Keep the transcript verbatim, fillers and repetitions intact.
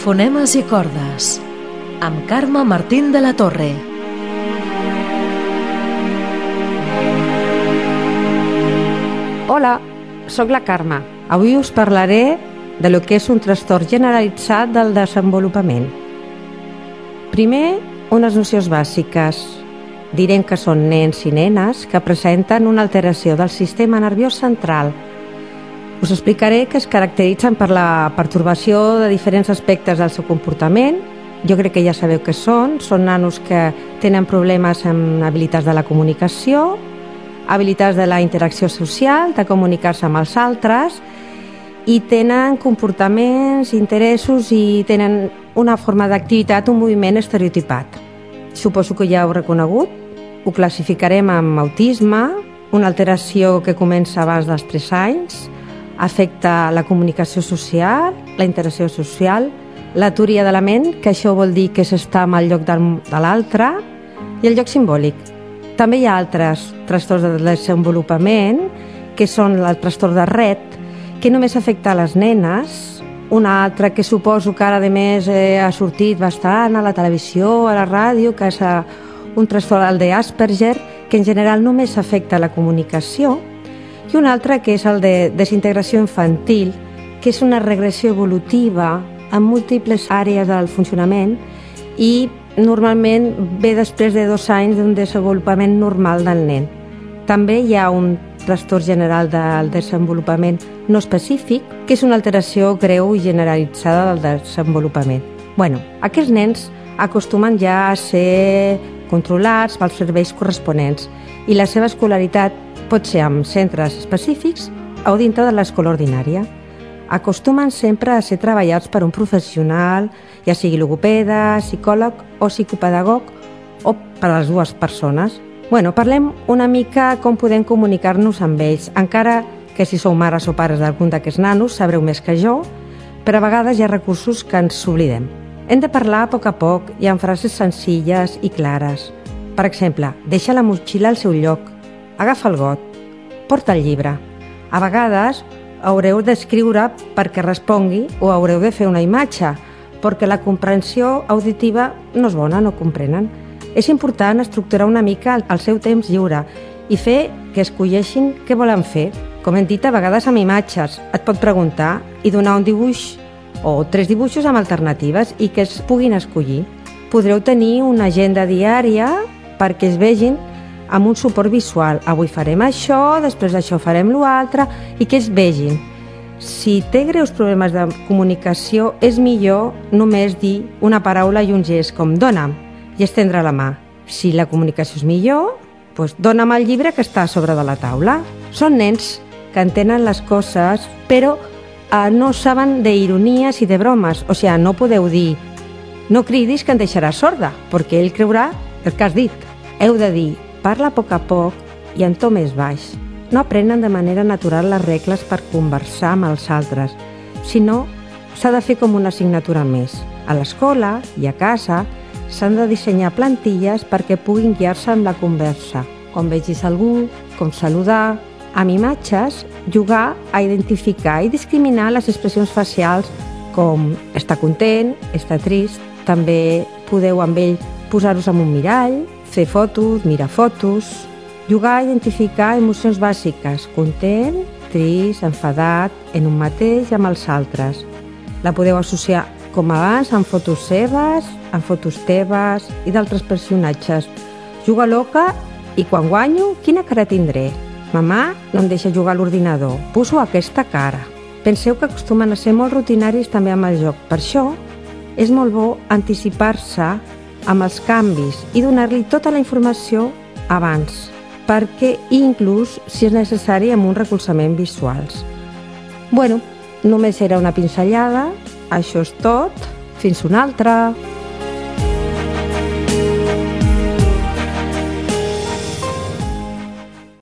Fonemes i cordes, amb Carme Martín de la Torre. Hola, sóc la Carme. Avui us parlaré de lo que és un trastorn generalitzat del desenvolupament. Primer, unes nocions bàsiques. Direm que són nens i nenes que presenten una alteració del sistema nerviós central. Us explicaré que es caracteritzen per la pertorbació de diferents aspectes del seu comportament. Jo crec que ja sabeu què són. Són nanos que tenen problemes amb habilitats de la comunicació, habilitats de la interacció social, de comunicar-se amb els altres, i tenen comportaments, interessos i tenen una forma d'activitat, un moviment estereotipat. Suposo que ja heu reconegut. Ho classificarem amb autisme, una alteració que comença abans dels tres anys, afecta la comunicació social, la interacció social, la teoria de la ment, que això vol dir que s'està en el lloc de l'altre, i el lloc simbòlic. També hi ha altres trastorns de desenvolupament, que són el trastorn de Rett, que només afecta a les nenes, una altra que suposo que ara a més eh, ha sortit bastant a la televisió, a la ràdio, que és un trastorn, el d'Asperger, que en general només afecta la comunicació, i un altre que és el de desintegració infantil, que és una regressió evolutiva en múltiples àrees del funcionament i normalment ve després de dos anys d'un desenvolupament normal del nen. També hi ha un trastorn general del desenvolupament no específic, que és una alteració greu i generalitzada del desenvolupament. Bueno, aquests nens acostumen ja a ser controlats pels serveis corresponents i la seva escolaritat pot ser en centres específics o dintre de l'escola ordinària. Acostumen sempre a ser treballats per un professional, ja sigui logopeda, psicòleg o psicopedagog, o per a les dues persones. Bueno, parlem una mica com podem comunicar-nos amb ells, encara que si sou mares o pares d'algun d'aquests nanos sabreu més que jo, però a vegades hi ha recursos que ens oblidem. Hem de parlar a poc a poc i amb frases senzilles i clares. Per exemple, deixa la motxilla al seu lloc, agafa el got, porta el llibre. A vegades haureu d'escriure perquè respongui o haureu de fer una imatge, perquè la comprensió auditiva no és bona, no comprenen. És important estructurar una mica el seu temps lliure i fer que escolleixin què volen fer. Com hem dit, a vegades amb imatges. Et pot preguntar i donar un dibuix o tres dibuixos amb alternatives i que es puguin escollir. Podreu tenir una agenda diària perquè es vegin amb un suport visual. Avui farem això, després d'això farem l'altre, i que es vegin. Si té greus problemes de comunicació, és millor només dir una paraula i un gest, com dona'm, i estendre la mà. Si la comunicació és millor, doncs dona'm el llibre que està a sobre de la taula. Són nens que entenen les coses, però eh, no saben d'ironies i de bromes. O sigui, no podeu dir no cridis que em deixaràs sorda, perquè ell creurà el que has dit. Heu de dir parla a poc a poc i en to més baix. No aprenen de manera natural les regles per conversar amb els altres, sinó s'ha de fer com una assignatura més. A l'escola i a casa s'han de dissenyar plantilles perquè puguin guiar-se amb la conversa. Com vegis algú, com saludar. Amb imatges, jugar a identificar i discriminar les expressions facials com està content, està trist. També podeu amb ell posar-vos en un mirall, fer fotos, mirar fotos, jugar a identificar emocions bàsiques, content, trist, enfadat, en un mateix i amb els altres. La podeu associar, com abans, amb fotos seves, amb fotos teves i d'altres personatges. Juga loca i quan guanyo, quina cara tindré? Mamà no em deixa jugar a l'ordinador, poso aquesta cara. Penseu que acostumen a ser molt rutinaris també amb el joc. Per això és molt bo anticipar-se amb els canvis i donar-li tota la informació abans, perquè inclús, si és necessari, amb un recolzament visuals. Bueno, només era una pinzellada, això és tot, fins una altra!